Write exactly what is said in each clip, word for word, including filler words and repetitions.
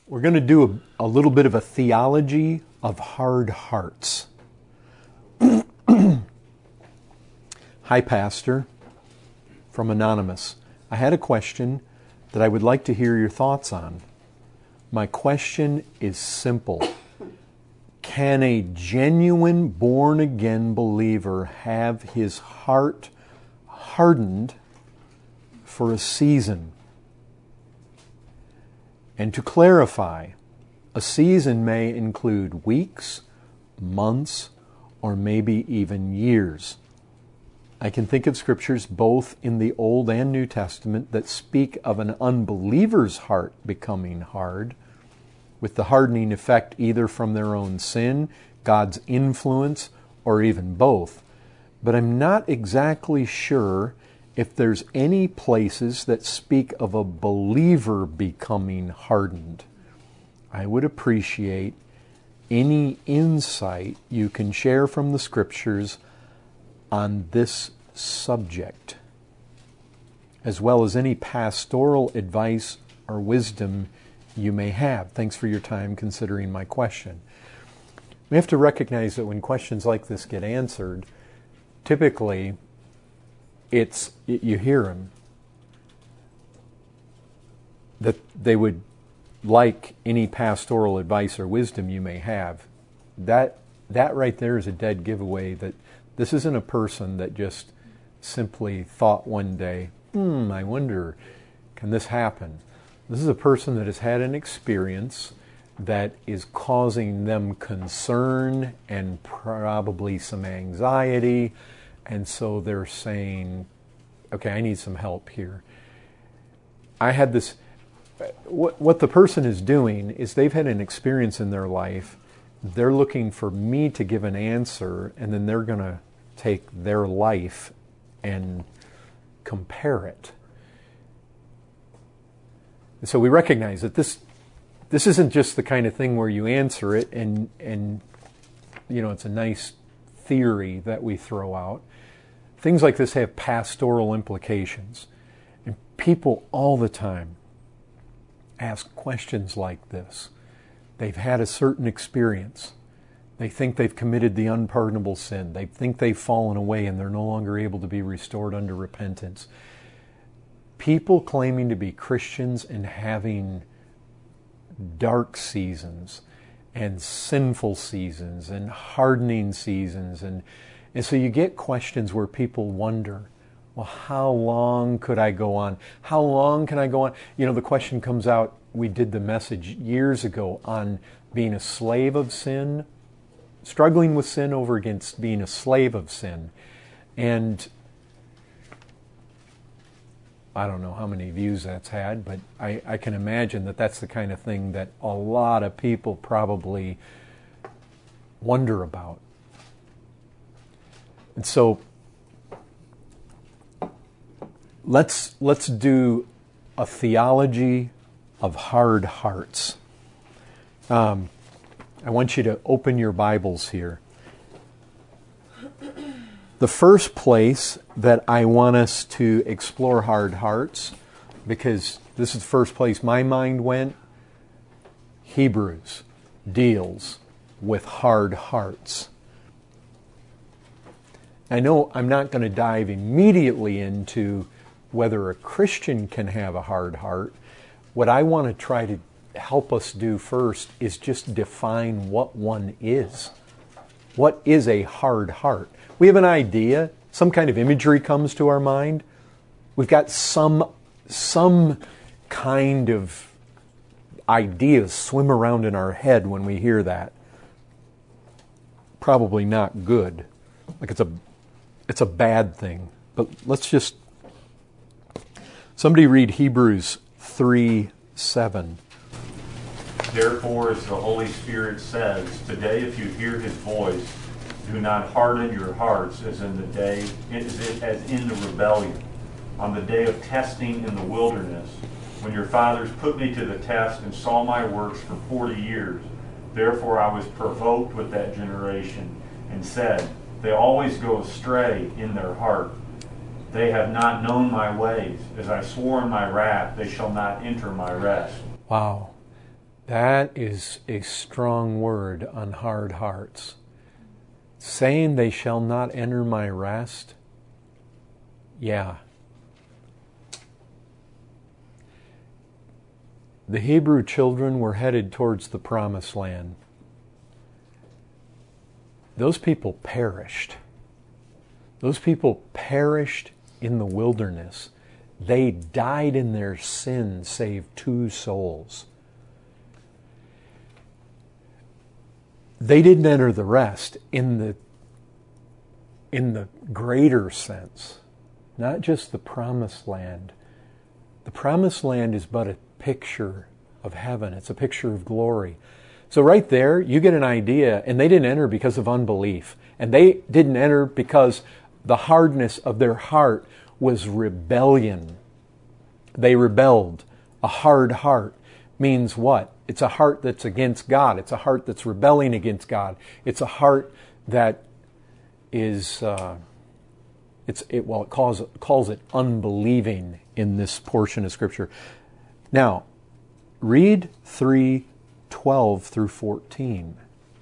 We're going to do a, a little bit of a theology of hard hearts. Hi, Pastor, from Anonymous. I had a question that I would like to hear your thoughts on. My question is simple. Can a genuine born-again believer have his heart hardened for a season? And to clarify, a season may include weeks, months, or maybe even years. I can think of scriptures both in the Old and New Testament that speak of an unbeliever's heart becoming hard, with the hardening effect either from their own sin, God's influence, or even both. But I'm not exactly sure if there's any places that speak of a believer becoming hardened. I would appreciate any insight you can share from the scriptures on this subject, as well as any pastoral advice or wisdom you may have. Thanks for your time considering my question. We have to recognize that when questions like this get answered, typically it's, you hear them, that they would like any pastoral advice or wisdom you may have. That, that right there is a dead giveaway that this isn't a person that just simply thought one day, hmm, I wonder, can this happen? This is a person that has had an experience that is causing them concern and probably some anxiety, and so they're saying, okay, I need some help here. I had this, what, what the person is doing is they've had an experience in their life, they're looking for me to give an answer, and then they're going to take their life and compare it. So we recognize that this this isn't just the kind of thing where you answer it and and you know it's a nice theory that we throw out. Things like this have pastoral implications. And people all the time ask questions like this. They've had a certain experience. They think they've committed the unpardonable sin. They think they've fallen away and they're no longer able to be restored unto repentance. People claiming to be Christians and having dark seasons and sinful seasons and hardening seasons. And, and so you get questions where people wonder, well, how long could I go on? How long can I go on? You know, the question comes out, we did the message years ago on being a slave of sin, struggling with sin over against being a slave of sin. And I don't know how many views that's had, but I, I can imagine that that's the kind of thing that a lot of people probably wonder about. And so let's let's do a theology of hard hearts. Um, I want you to open your Bibles here. The first place that I want us to explore hard hearts, because this is the first place my mind went, Hebrews deals with hard hearts. I know I'm not going to dive immediately into whether a Christian can have a hard heart. What I want to try to help us do first is just define what one is. What is a hard heart? We have an idea, some kind of imagery comes to our mind. We've got some, some kind of ideas swim around in our head when we hear that. Probably not good. Like it's a, it's a bad thing. But let's just, somebody read Hebrews three seven. Therefore, as the Holy Spirit says, today if you hear His voice, do not harden your hearts as in the day, as in the rebellion, on the day of testing in the wilderness, when your fathers put me to the test and saw my works for forty years. Therefore I was provoked with that generation, and said, they always go astray in their heart. They have not known my ways. As I swore in my wrath, they shall not enter my rest. Wow. That is a strong word on hard hearts. Saying they shall not enter my rest. Yeah. The Hebrew children were headed towards the promised land. Those people perished. Those people perished in the wilderness. They died in their sin, save two souls. They didn't enter the rest in the, in the greater sense, not just the promised land. The promised land is but a picture of heaven. It's a picture of glory. So right there, you get an idea, and they didn't enter because of unbelief. And they didn't enter because the hardness of their heart was rebellion. They rebelled. A hard heart means what? It's a heart that's against God. It's a heart that's rebelling against God. It's a heart that is, uh, it's it, well, it calls, calls it unbelieving in this portion of Scripture. Now, read three twelve through fourteen.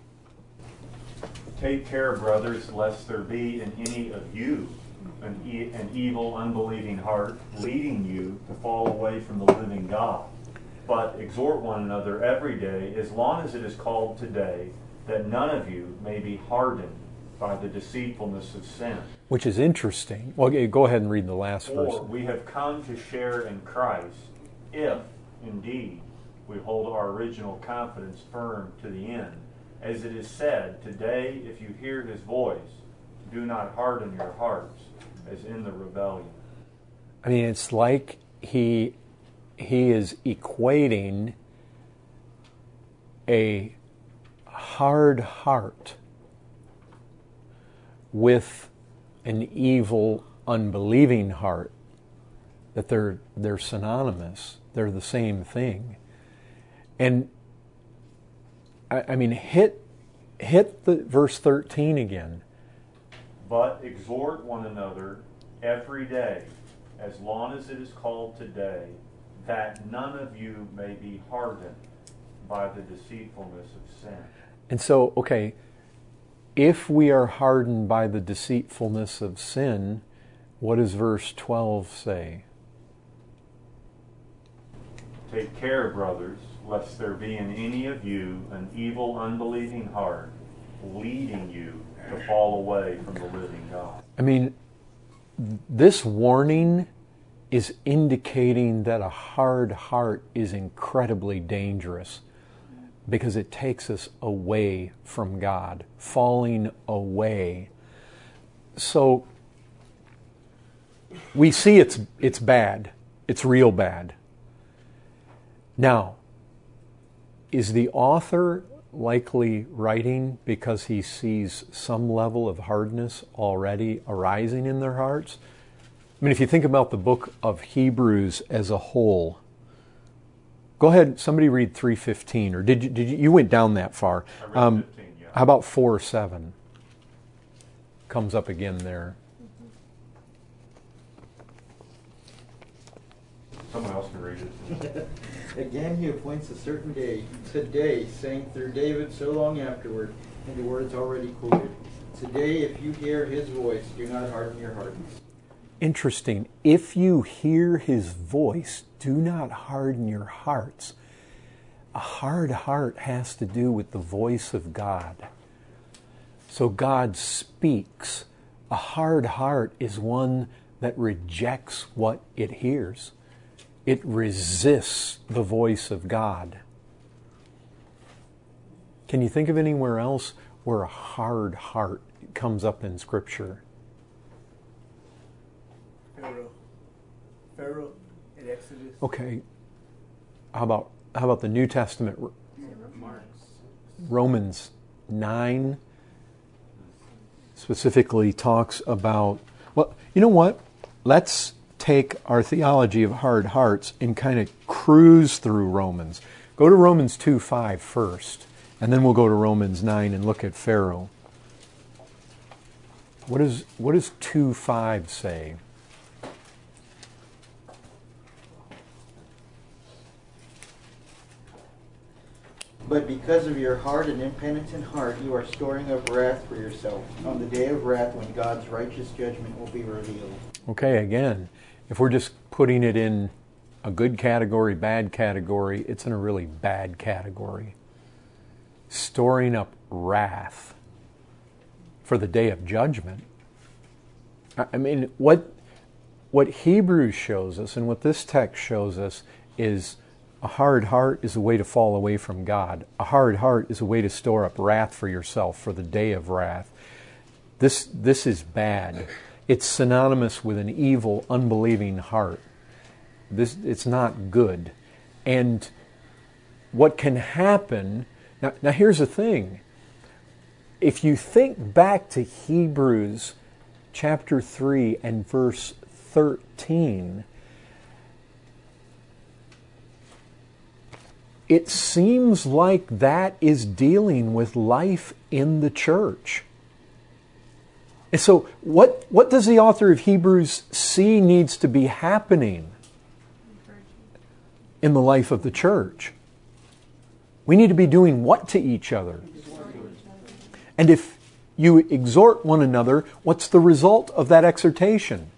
Take care, brothers, lest there be in any of you an, e- an evil, unbelieving heart, leading you to fall away from the living God. But exhort one another every day, as long as it is called today, that none of you may be hardened by the deceitfulness of sin. Which is interesting. Well, go ahead and read the last verse. For we have come to share in Christ, if, indeed, we hold our original confidence firm to the end. As it is said, today, if you hear his voice, do not harden your hearts, as in the rebellion. I mean, it's like he he is equating a hard heart with an evil, unbelieving heart. That they're they're synonymous. They're the same thing. And I, I mean, hit hit the verse thirteen again. But exhort one another every day, as long as it is called today, that none of you may be hardened by the deceitfulness of sin. And so, okay, if we are hardened by the deceitfulness of sin, what does verse twelve say? Take care, brothers, lest there be in any of you an evil, unbelieving heart, leading you to fall away from the living God. I mean, this warning is indicating that a hard heart is incredibly dangerous because it takes us away from God, falling away. So we see it's it's bad. It's real bad. Now, is the author likely writing because he sees some level of hardness already arising in their hearts? I mean, if you think about the book of Hebrews as a whole, go ahead, somebody read three fifteen, or did you, did you, you went down that far. I read Um, fifteen, yeah. How about four seven? Comes up again there. Someone else can read it. Again, he appoints a certain day, today, saying through David so long afterward, in the words already quoted, today, if you hear his voice, do not harden your hearts. Interesting. If you hear his voice, do not harden your hearts. A hard heart has to do with the voice of God. So God speaks. A hard heart is one that rejects what it hears. It resists the voice of God. Can you think of anywhere else where a hard heart comes up in Scripture? Pharaoh. Pharaoh in Exodus. Okay. How about how about the New Testament? Mark. Romans nine specifically talks about, well, you know what? Let's take our theology of hard hearts and kind of cruise through Romans. Go to Romans two five first, and then we'll go to Romans nine and look at Pharaoh. What, is, what does two five say? But because of your hard and impenitent heart, you are storing up wrath for yourself on the day of wrath when God's righteous judgment will be revealed. Okay, again, if we're just putting it in a good category, bad category, it's in a really bad category. Storing up wrath for the day of judgment. I mean, what what Hebrews shows us and what this text shows us is a hard heart is a way to fall away from God. A hard heart is a way to store up wrath for yourself for the day of wrath. This this is bad. It's synonymous with an evil, unbelieving heart. This it's not good. And what can happen now, now here's the thing. If you think back to Hebrews chapter three and verse thirteen, it seems like that is dealing with life in the church. And so what, what does the author of Hebrews see needs to be happening in the life of the church? We need to be doing what to each other? And if you exhort one another, what's the result of that exhortation?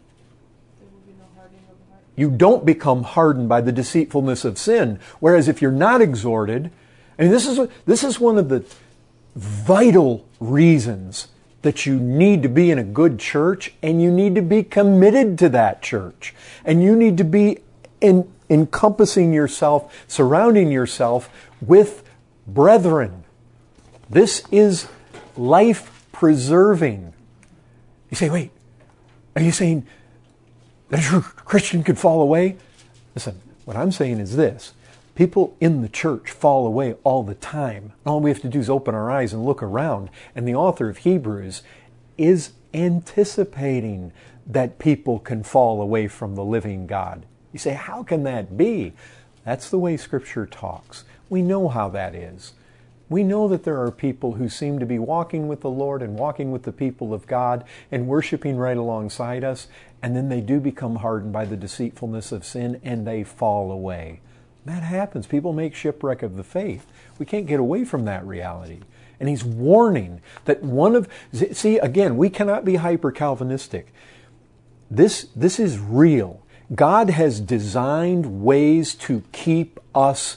You don't become hardened by the deceitfulness of sin. Whereas if you're not exhorted, and this is this is one of the vital reasons that you need to be in a good church, and you need to be committed to that church, and you need to be in, encompassing yourself, surrounding yourself with brethren. This is life-preserving. You say, wait, are you saying that a true Christian could fall away? Listen, what I'm saying is this. People in the church fall away all the time. All we have to do is open our eyes and look around. And the author of Hebrews is anticipating that people can fall away from the living God. You say, how can that be? That's the way Scripture talks. We know how that is. We know that there are people who seem to be walking with the Lord and walking with the people of God and worshiping right alongside us, and then they do become hardened by the deceitfulness of sin and they fall away. That happens. People make shipwreck of the faith. We can't get away from that reality. And he's warning that one of... See, again, we cannot be hyper-Calvinistic. This, this is real. God has designed ways to keep us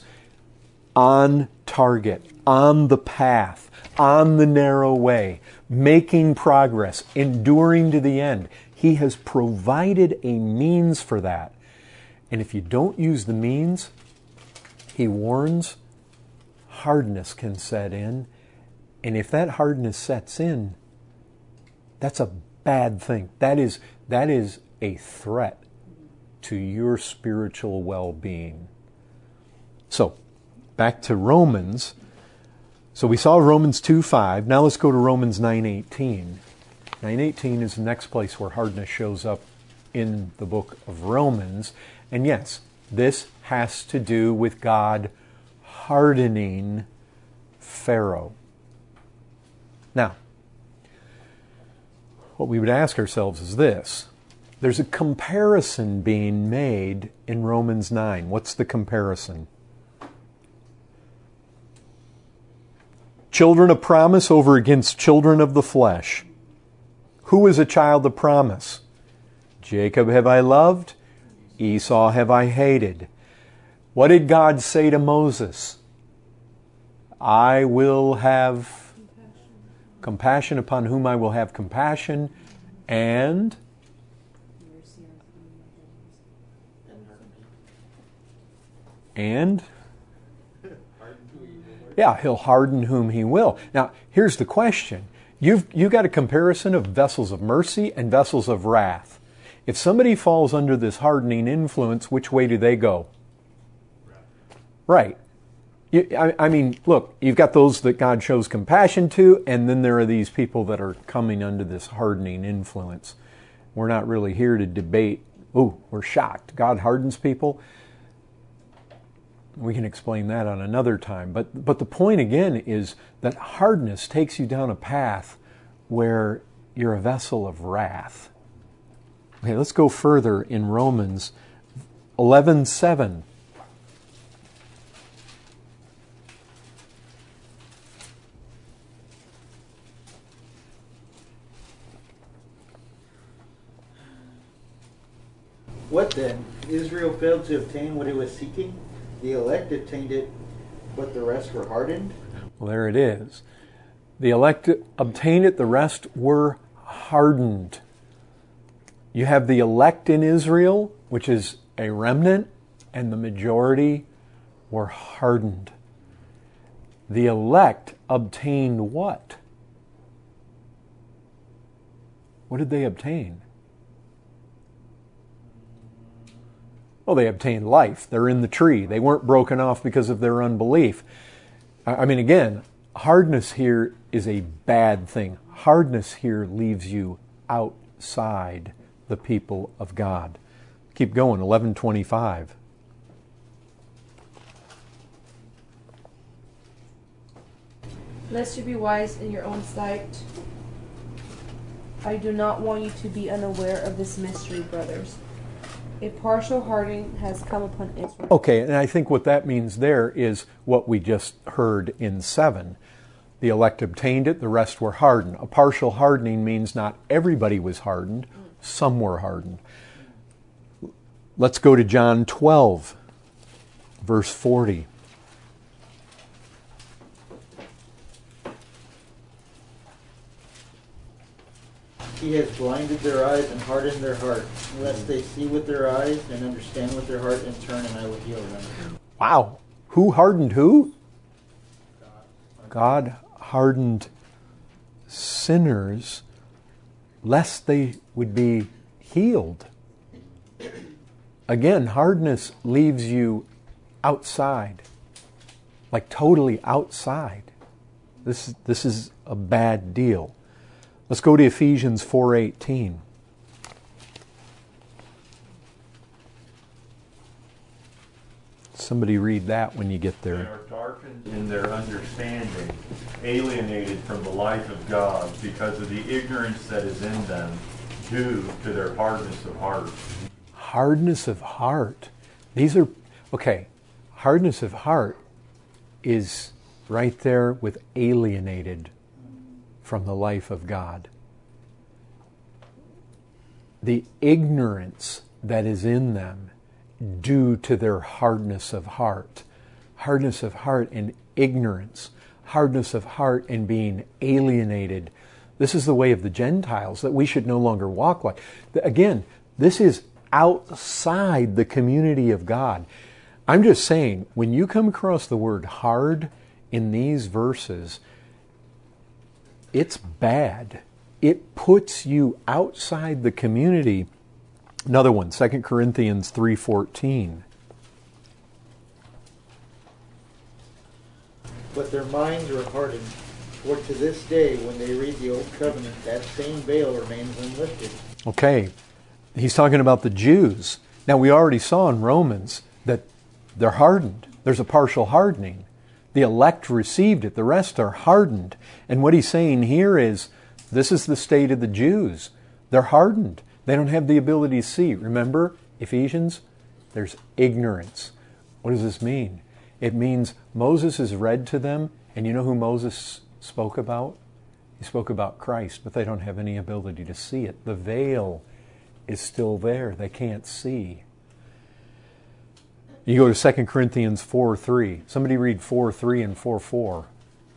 on target, on the path, on the narrow way, making progress, enduring to the end. He has provided a means for that. And if you don't use the means, he warns, hardness can set in. And if that hardness sets in, that's a bad thing. That is, that is a threat to your spiritual well-being. So, back to Romans. So we saw Romans two five. Now let's go to Romans nine eighteen. nine eighteen is the next place where hardness shows up in the book of Romans. And yes, this has to do with God hardening Pharaoh. Now, what we would ask ourselves is this. There's a comparison being made in Romans nine. What's the comparison? Children of promise over against children of the flesh. Who is a child of promise? Jacob have I loved, Esau have I hated. What did God say to Moses? I will have compassion, compassion upon whom I will have compassion, and and yeah, he'll harden whom he will. Now, here's the question. You've, you've got a comparison of vessels of mercy and vessels of wrath. If somebody falls under this hardening influence, which way do they go? Right. You, I, I mean, look, you've got those that God shows compassion to, and then there are these people that are coming under this hardening influence. We're not really here to debate, oh, we're shocked. God hardens people. We can explain that on another time. But but the point again is that hardness takes you down a path where you're a vessel of wrath. Okay, let's go further in Romans eleven seven. What then? Israel failed to obtain what it was seeking. The elect obtained it, but the rest were hardened. Well, there it is. The elect obtained it, the rest were hardened. You have the elect in Israel, which is a remnant, and the majority were hardened. The elect obtained what? What did they obtain? Well, they obtained life. They're in the tree. They weren't broken off because of their unbelief. I mean, again, hardness here is a bad thing. Hardness here leaves you outside the people of God. Keep going, eleven twenty-five. Lest you be wise in your own sight, I do not want you to be unaware of this mystery, brothers. A partial hardening has come upon Israel. Okay, and I think what that means there is what we just heard in seven. The elect obtained it, the rest were hardened. A partial hardening means not everybody was hardened, some were hardened. Let's go to John twelve, verse forty. He has blinded their eyes and hardened their heart, lest they see with their eyes and understand with their heart and turn, and I will heal them. Wow. Who hardened who? God hardened sinners lest they would be healed. Again, hardness leaves you outside, like totally outside. This, this is a bad deal. Let's go to Ephesians four eighteen. Somebody read that when you get They there. are darkened in their understanding, alienated from the life of God because of the ignorance that is in them due to their hardness of heart. Hardness of heart. These are, okay, hardness of heart is right there with alienated from the life of God. The ignorance that is in them due to their hardness of heart. Hardness of heart and ignorance. Hardness of heart and being alienated. This is the way of the Gentiles, that we should no longer walk like. Again, this is outside the community of God. I'm just saying, when you come across the word hard in these verses, it's bad. It puts you outside the community. Another one, Second Corinthians three fourteen. But their minds are hardened, for to this day, when they read the Old Covenant, that same veil remains unlifted. Okay, he's talking about the Jews. Now, we already saw in Romans that they're hardened. There's a partial hardening. The elect received it. The rest are hardened. And what he's saying here is, this is the state of the Jews. They're hardened. They don't have the ability to see. Remember, Ephesians, there's ignorance. What does this mean? It means Moses is read to them, and you know who Moses spoke about? He spoke about Christ, but they don't have any ability to see it. The veil is still there. They can't see. You go to Second Corinthians four three. Somebody read four three and four four.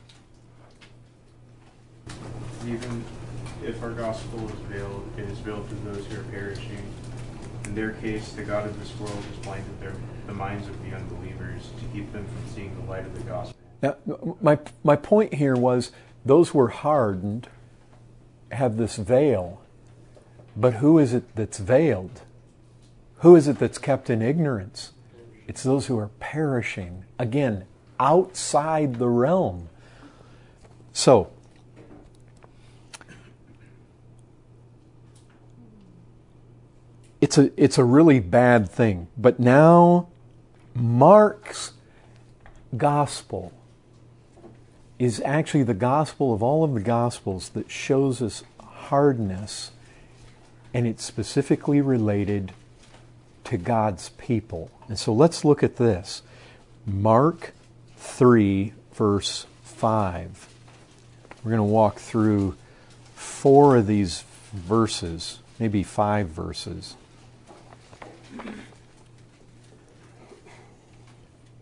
Even if our gospel is veiled, it is veiled to those who are perishing. In their case, the God of this world has blinded their, the minds of the unbelievers to keep them from seeing the light of the gospel. Now, my, my point here was, those who are hardened have this veil. But who is it that's veiled? Who is it that's kept in ignorance? It's those who are perishing. Again, outside the realm. So, it's a, it's a really bad thing. But now, Mark's gospel is actually the gospel of all of the gospels that shows us hardness, and it's specifically related to God's people. And so let's look at this. Mark three, verse five. We're going to walk through four of these verses, maybe five verses.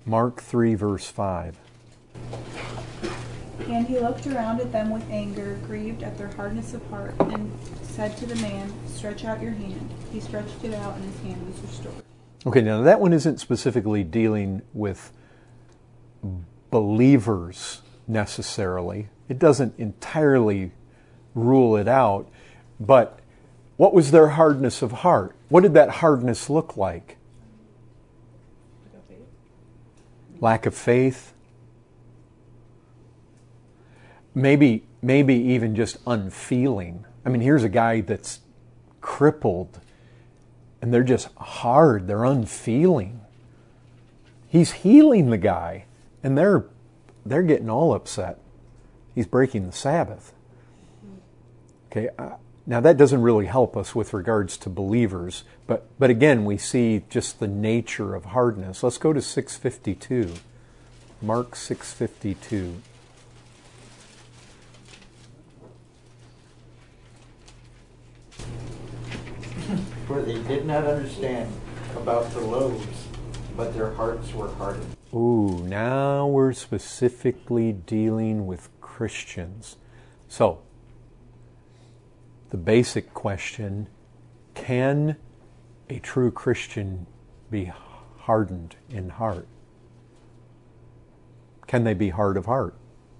Mark three, verse five. And he looked around at them with anger, grieved at their hardness of heart, and said to the man, "Stretch out your hand." He stretched it out, and his hand was restored. Okay, now that one isn't specifically dealing with believers necessarily. It doesn't entirely rule it out. But what was their hardness of heart? What did that hardness look like? Lack of faith. Maybe, maybe even just unfeeling. I mean, here's a guy that's crippled, and they're just hard. They're unfeeling. He's healing the guy, and they're they're getting all upset. He's breaking the Sabbath. Okay, uh, now that doesn't really help us with regards to believers, but but again, we see just the nature of hardness. Let's go to six fifty-two. Mark six fifty-two. For they did not understand about the loaves, but their hearts were hardened. Ooh, now we're specifically dealing with Christians. So, the basic question, can a true Christian be hardened in heart? Can they be hard of heart?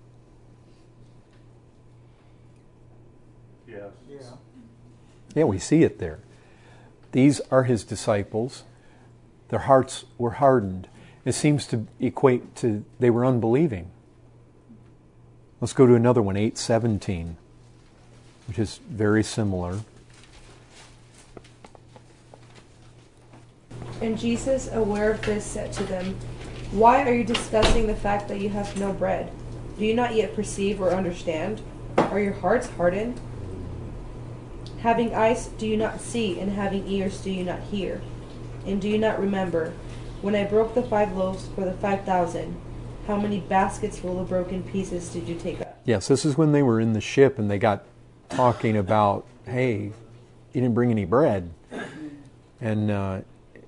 Yes. Yeah. Yeah, we see it there. These are his disciples. Their hearts were hardened. It seems to equate to they were unbelieving. Let's go to another one, eight seventeen, which is very similar. And Jesus, aware of this, said to them, "Why are you discussing the fact that you have no bread? Do you not yet perceive or understand? Are your hearts hardened? Having eyes, do you not see? And having ears, do you not hear? And do you not remember, when I broke the five loaves for the five thousand, how many baskets full of broken pieces did you take up?" Yes, this is when they were in the ship and they got talking about, hey, you didn't bring any bread. And, uh,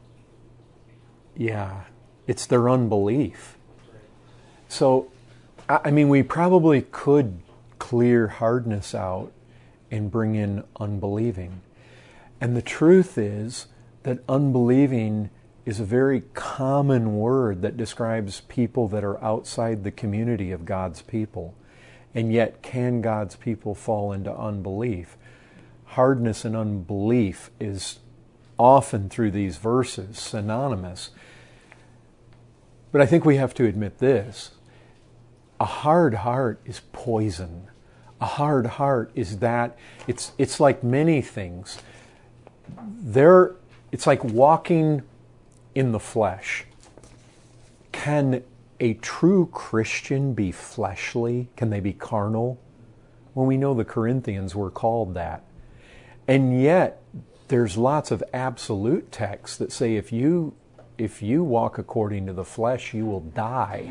yeah, it's their unbelief. So, I mean, we probably could clear hardness out and bring in unbelieving. And the truth is that unbelieving is a very common word that describes people that are outside the community of God's people. And yet, can God's people fall into unbelief? Hardness and unbelief is often through these verses synonymous. But I think we have to admit this. A hard heart is poison. A hard heart is that, it's it's like many things. There, it's like walking in the flesh. Can a true Christian be fleshly? Can they be carnal? Well, we know the Corinthians were called that. And yet, there's lots of absolute texts that say if you if you walk according to the flesh, you will die.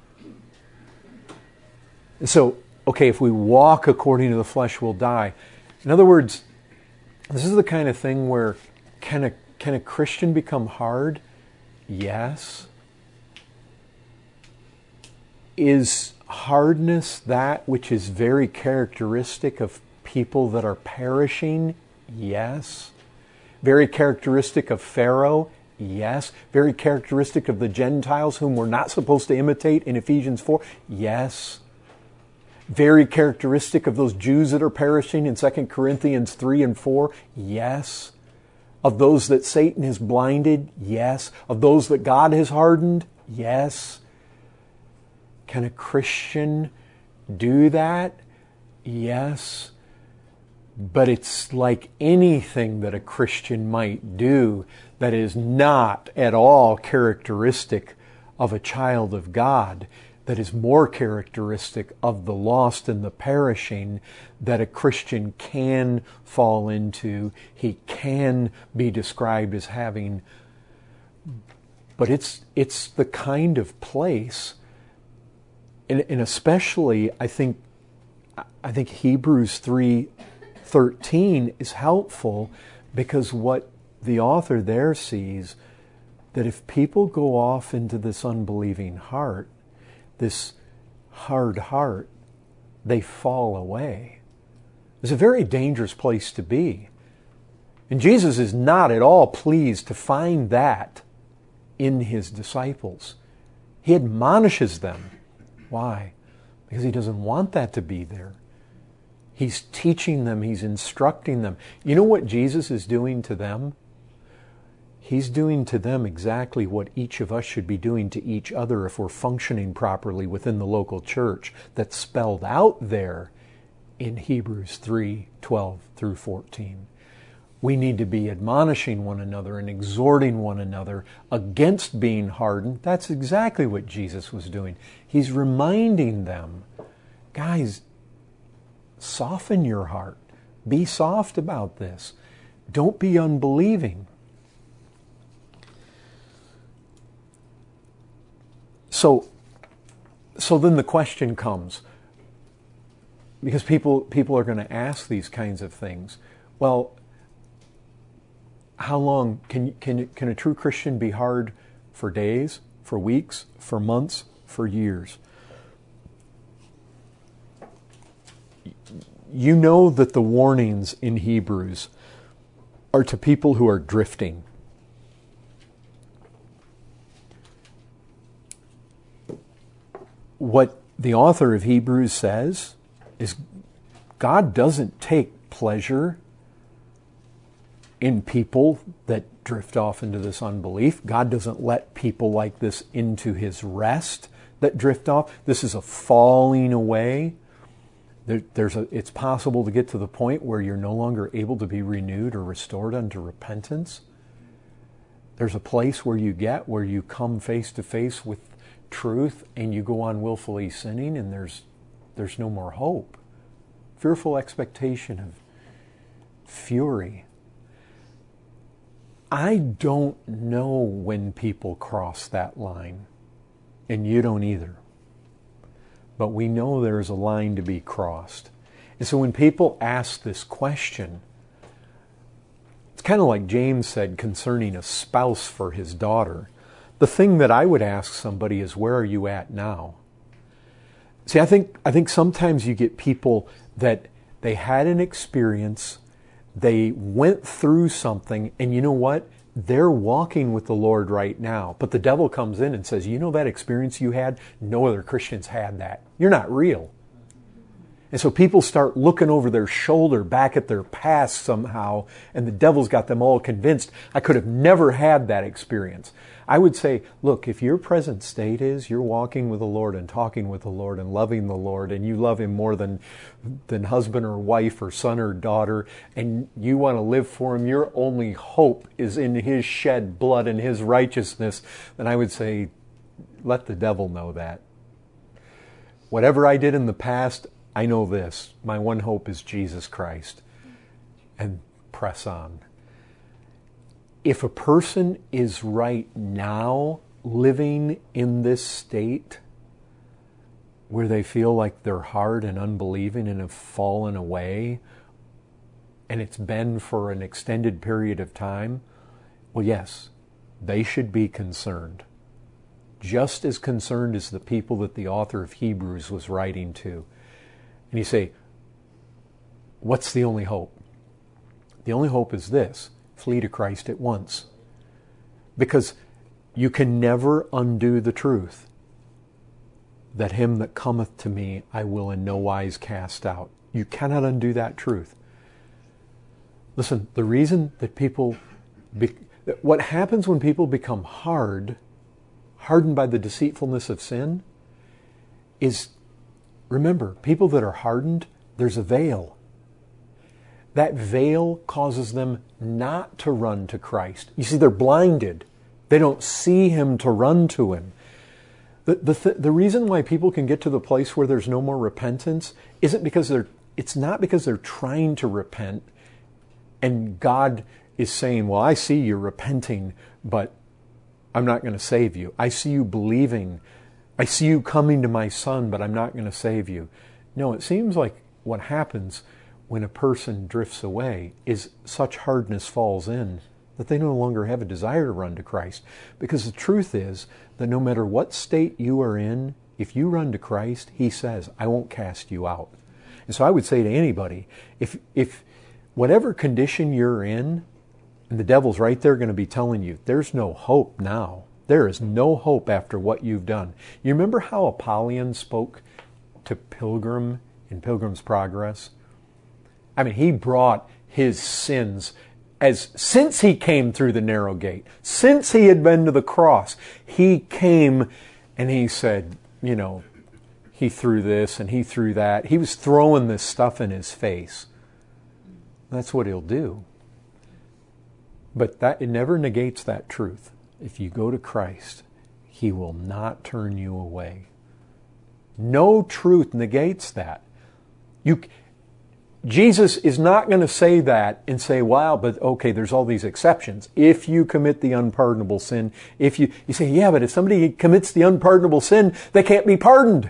So, okay, if we walk according to the flesh, we'll die. In other words, this is the kind of thing where can a can a Christian become hard? Yes. Is hardness that which is very characteristic of people that are perishing? Yes. Very characteristic of Pharaoh? Yes. Very characteristic of the Gentiles whom we're not supposed to imitate in Ephesians four? Yes. Very characteristic of those Jews that are perishing in Second Corinthians three and four? Yes. Of those that Satan has blinded? Yes. Of those that God has hardened? Yes. Can a Christian do that? Yes. But it's like anything that a Christian might do that is not at all characteristic of a child of God, that is more characteristic of the lost and the perishing, that a Christian can fall into. He can be described as having. But it's it's the kind of place, and, and especially I think I think Hebrews three thirteen is helpful, because what the author there sees that if people go off into this unbelieving heart, this hard heart, they fall away. It's a very dangerous place to be. And Jesus is not at all pleased to find that in his disciples. He admonishes them. Why? Because he doesn't want that to be there. He's teaching them, he's instructing them. You know what Jesus is doing to them? He's doing to them exactly what each of us should be doing to each other if we're functioning properly within the local church that's spelled out there in Hebrews three, twelve through fourteen. We need to be admonishing one another and exhorting one another against being hardened. That's exactly what Jesus was doing. He's reminding them, guys, soften your heart. Be soft about this. Don't be unbelieving. So, so then the question comes, because people people are going to ask these kinds of things. Well, how long can can can a true Christian be hard for days, for weeks, for months, for years? You know that the warnings in Hebrews are to people who are drifting. What the author of Hebrews says is God doesn't take pleasure in people that drift off into this unbelief. God doesn't let people like this into his rest that drift off. This is a falling away. There, there's a, it's possible to get to the point where you're no longer able to be renewed or restored unto repentance. There's a place where you get where you come face to face with truth and you go on willfully sinning, and there's there's no more hope. Fearful expectation of fury. I don't know when people cross that line, and you don't either. But we know there's a line to be crossed. And so when people ask this question, it's kind of like James said concerning a spouse for his daughter. The thing that I would ask somebody is, where are you at now? See, I think I think sometimes you get people that they had an experience, they went through something, and you know what? They're walking with the Lord right now. But the devil comes in and says, you know that experience you had? No other Christians had that. You're not real. And so people start looking over their shoulder back at their past somehow, and the devil's got them all convinced, I could have never had that experience. I would say, look, if your present state is you're walking with the Lord and talking with the Lord and loving the Lord, and you love Him more than, than husband or wife or son or daughter, and you want to live for Him, your only hope is in His shed blood and His righteousness, then I would say, let the devil know that. Whatever I did in the past, I know this. My one hope is Jesus Christ. And press on. If a person is right now living in this state where they feel like they're hard and unbelieving and have fallen away, and it's been for an extended period of time, well, yes, they should be concerned. Just as concerned as the people that the author of Hebrews was writing to. And you say, what's the only hope? The only hope is this: flee to Christ at once. Because you can never undo the truth that him that cometh to me I will in no wise cast out. You cannot undo that truth. Listen, the reason that people, be, what happens when people become hard, hardened by the deceitfulness of sin, is, remember, people that are hardened, there's a veil. That veil causes them not to run to Christ. You see, they're blinded. They don't see Him to run to Him. The, the, th- the reason why people can get to the place where there's no more repentance isn't because they're, it's not because they're trying to repent and God is saying, well, I see you repenting, but I'm not going to save you. I see you believing. I see you coming to my Son, but I'm not going to save you. No, it seems like what happens when a person drifts away is such hardness falls in that they no longer have a desire to run to Christ. Because the truth is that no matter what state you are in, if you run to Christ, He says, I won't cast you out. And so I would say to anybody, if if whatever condition you're in, and the devil's right there going to be telling you, there's no hope now. There is no hope after what you've done. You remember how Apollyon spoke to Pilgrim in Pilgrim's Progress? I mean, he brought his sins as since he came through the narrow gate, since he had been to the cross, he came and he said, you know, he threw this and he threw that. He was throwing this stuff in his face. That's what he'll do. But that it never negates that truth. If you go to Christ, He will not turn you away. No truth negates that. You, Jesus is not going to say that and say, wow, but okay, there's all these exceptions. If you commit the unpardonable sin, if you, you say, yeah, but if somebody commits the unpardonable sin, they can't be pardoned.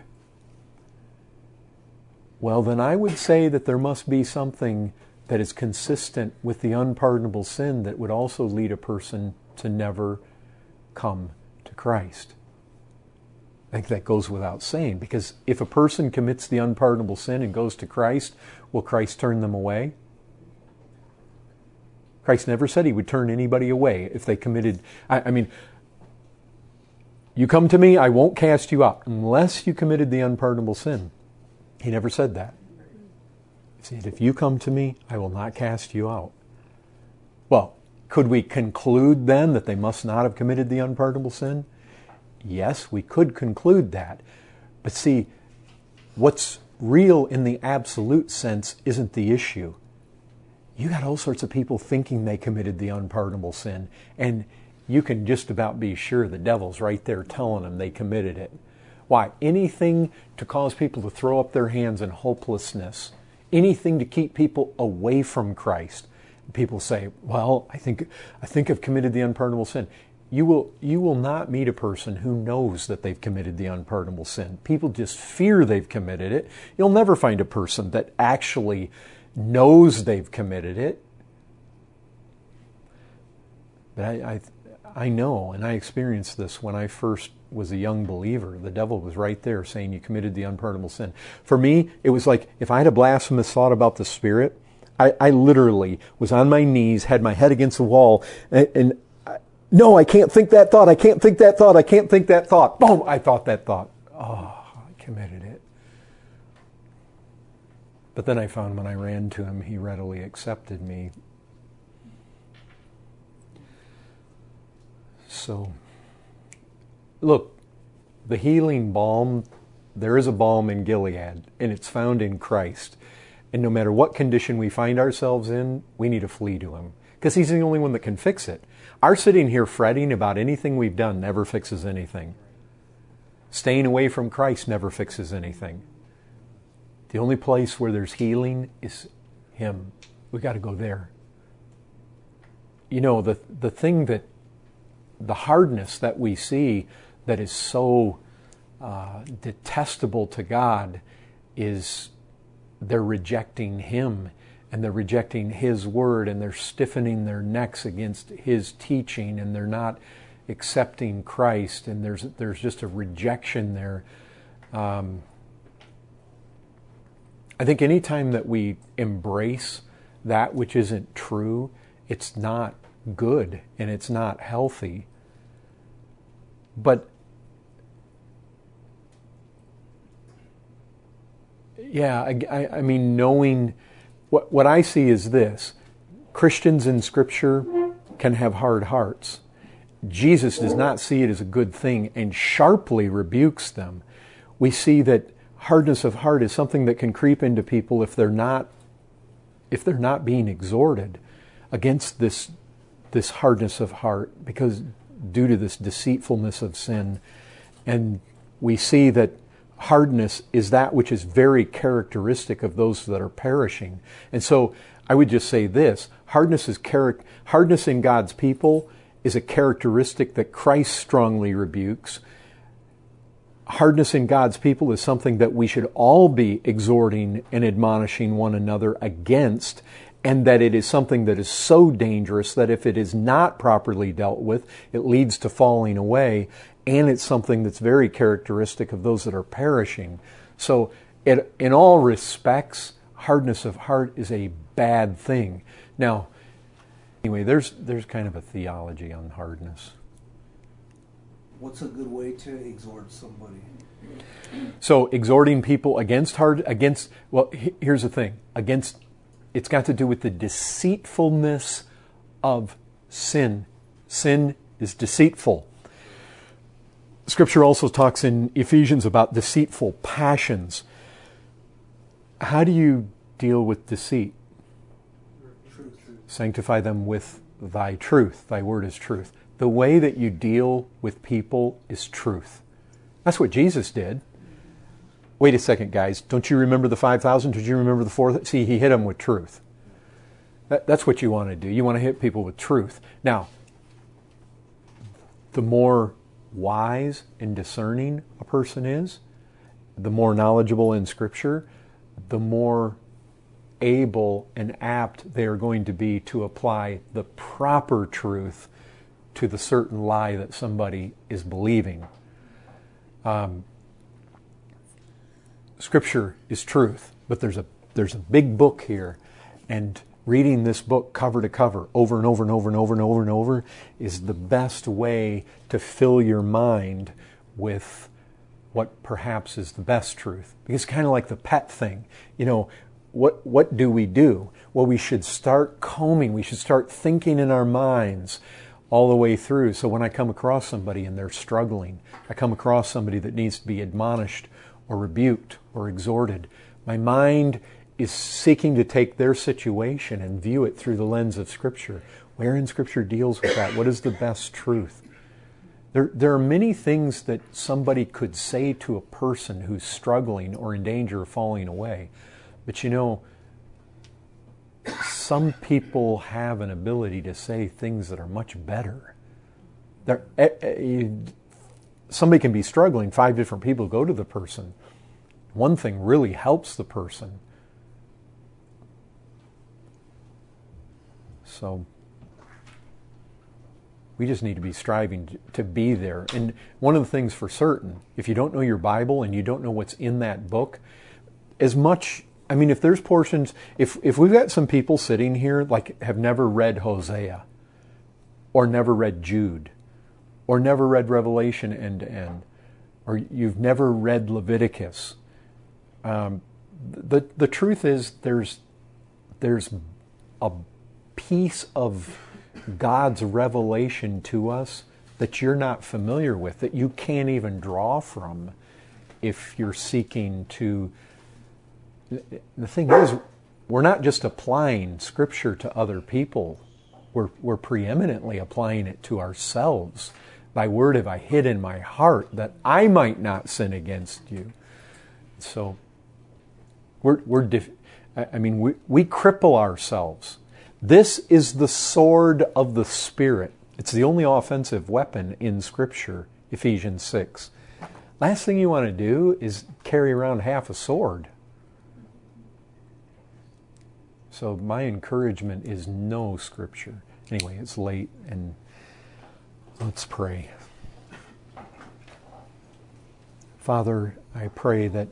Well, then I would say that there must be something that is consistent with the unpardonable sin that would also lead a person to never come to Christ. I think that goes without saying, because if a person commits the unpardonable sin and goes to Christ, will Christ turn them away? Christ never said He would turn anybody away if they committed, I, I mean, you come to me, I won't cast you out unless you committed the unpardonable sin. He never said that. He said, if you come to me, I will not cast you out. Well, could we conclude then that they must not have committed the unpardonable sin? Yes, we could conclude that. But see, what's real in the absolute sense isn't the issue. You got all sorts of people thinking they committed the unpardonable sin, and you can just about be sure the devil's right there telling them they committed it. Why? Anything to cause people to throw up their hands in hopelessness. Anything to keep people away from Christ. People say, well, I think I think I've committed the unpardonable sin. You will you will not meet a person who knows that they've committed the unpardonable sin. People just fear they've committed it. You'll never find a person that actually knows they've committed it. But I, I I know, and I experienced this when I first was a young believer. The devil was right there saying you committed the unpardonable sin. For me, it was like if I had a blasphemous thought about the Spirit, I, I literally was on my knees, had my head against the wall, and, and I, no, I can't think that thought, I can't think that thought, I can't think that thought. Boom, I thought that thought. Oh, I committed it. But then I found when I ran to Him, He readily accepted me. So, look, the healing balm, there is a balm in Gilead, and it's found in Christ. And no matter what condition we find ourselves in, we need to flee to Him, because He's the only one that can fix it. Our sitting here fretting about anything we've done never fixes anything. Staying away from Christ never fixes anything. The only place where there's healing is Him. We've got to go there. You know, the the thing that the hardness that we see that is so uh, detestable to God is they're rejecting Him, and they're rejecting His Word, and they're stiffening their necks against His teaching, and they're not accepting Christ, and there's there's just a rejection there. Um, I think anytime that we embrace that which isn't true, it's not good and it's not healthy. But yeah, I, I, I mean, knowing what what I see is this: Christians in Scripture can have hard hearts. Jesus does not see it as a good thing and sharply rebukes them. We see that hardness of heart is something that can creep into people if they're not if they're not being exhorted against this this hardness of heart, because due to this deceitfulness of sin. And we see that hardness is that which is very characteristic of those that are perishing. And so I would just say this: hardness is char- hardness in God's people is a characteristic that Christ strongly rebukes. Hardness in God's people is something that we should all be exhorting and admonishing one another against. and that it is something that is so dangerous that if it is not properly dealt with, it leads to falling away, and it's something that's very characteristic of those that are perishing. So it, in all respects, hardness of heart is a bad thing. Now, anyway, there's there's kind of a theology on hardness. What's a good way to exhort somebody? So exhorting people against hard, against, well, he- here's the thing, against, it's got to do with the deceitfulness of sin. Sin is deceitful. Scripture also talks in Ephesians about deceitful passions. How do you deal with deceit? Truth. Sanctify them with thy truth. Thy word is truth. The way that you deal with people is truth. That's what Jesus did. Wait a second, guys. Don't you remember the five thousand? Did you remember the four? See, he hit them with truth. That, that's what you want to do. You want to hit people with truth. Now, the more wise and discerning a person is, the more knowledgeable in Scripture, the more able and apt they are going to be to apply the proper truth to the certain lie that somebody is believing. Um, Scripture is truth, but there's a there's a big book here, and reading this book cover to cover over and over and over and over and over and over is the best way to fill your mind with what perhaps is the best truth. Because it's kind of like the pet thing. You know, what what do we do? Well, we should start combing. We should start thinking in our minds all the way through. So when I come across somebody and they're struggling, I come across somebody that needs to be admonished or rebuked or exhorted, my mind is seeking to take their situation and view it through the lens of Scripture. Where in Scripture deals with that? What is the best truth? There, there are many things that somebody could say to a person who's struggling or in danger of falling away. But you know, some people have an ability to say things that are much better. There, eh, eh, somebody can be struggling, five different people go to the person. One thing really helps the person. So we just need to be striving to, to be there. And one of the things for certain, if you don't know your Bible and you don't know what's in that book, as much, I mean, if there's portions, if, if we've got some people sitting here like have never read Hosea or never read Jude or never read Revelation end to end, or you've never read Leviticus, um, the the truth is there's there's a piece of God's revelation to us that you're not familiar with, that you can't even draw from if you're seeking to. The thing is, we're not just applying Scripture to other people. We're, we're preeminently applying it to ourselves. Thy word have I hid in my heart that I might not sin against you. So, we're, we're dif- I mean, we, we cripple ourselves. This is the sword of the Spirit. It's the only offensive weapon in Scripture, Ephesians six. Last thing you want to do is carry around half a sword. So my encouragement is know Scripture. Anyway, it's late, and let's pray. Father, I pray that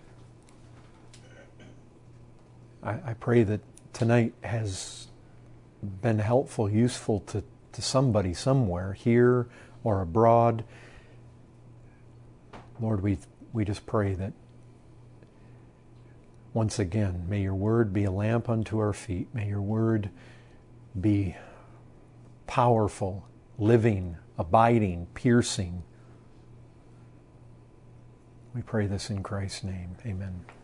I, I pray that tonight has been helpful, useful to, to somebody somewhere, here or abroad. Lord, we we just pray that once again, may your word be a lamp unto our feet. May your word be powerful, living, abiding, piercing. We pray this in Christ's name. Amen.